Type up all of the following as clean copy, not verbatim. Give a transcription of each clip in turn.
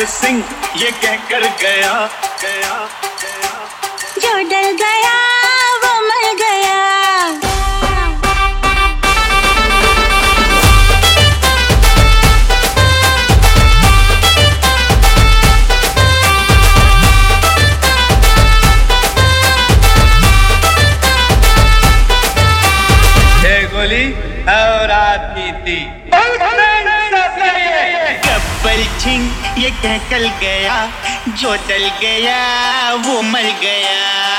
गब्बर सिंह ये कहकर गया गया गया, जो डर गया वो मर गया। गोली और आपकी थी गब्बर सिंह ये कहकर गया, जो डर गया वो मर गया।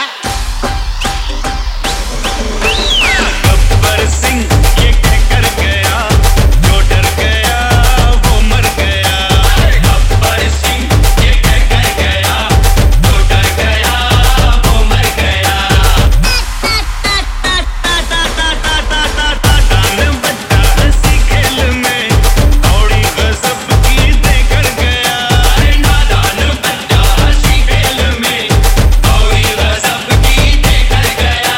गब्बर सिंह ये कहकर गया, जो डर गया वो मर गया। गब्बर सिंह ये कहकर गया, जो डर गया वो मर गया। गान बजा हंसी खेल में थोड़ी गजब की देकर गया। नादान बजा हंसी खेल में थोड़ी गजब की देकर गया।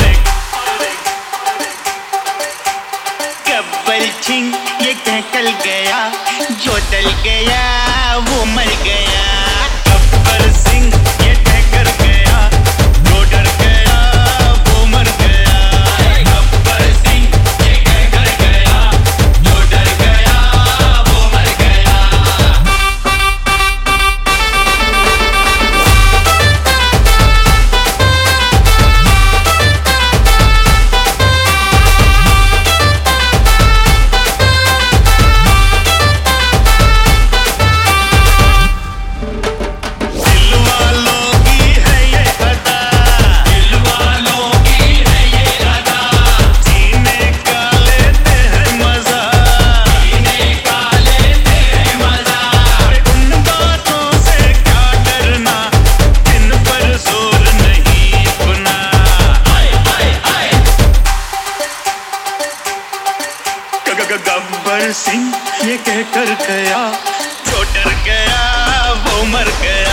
गब्बर सिंह ये कहकर गया, जो डर गया वो मर गया। गब्बर सिंह ये कहकर गया, जो डर गया वो मर गया। गब्बर सिंह ये कहकर गया, जो डर गया वो मर गया। दिल वालों की है ये अदा, दिल वालों की है ये अदा। जीने का लेते हैं मजा, जीने का लेते हैं मजा। उन बातों से क्या डरना जिन पर जोर नहीं अपना। गब्बर सिंह ये कहकर गया, जो डर गया वो मर गया।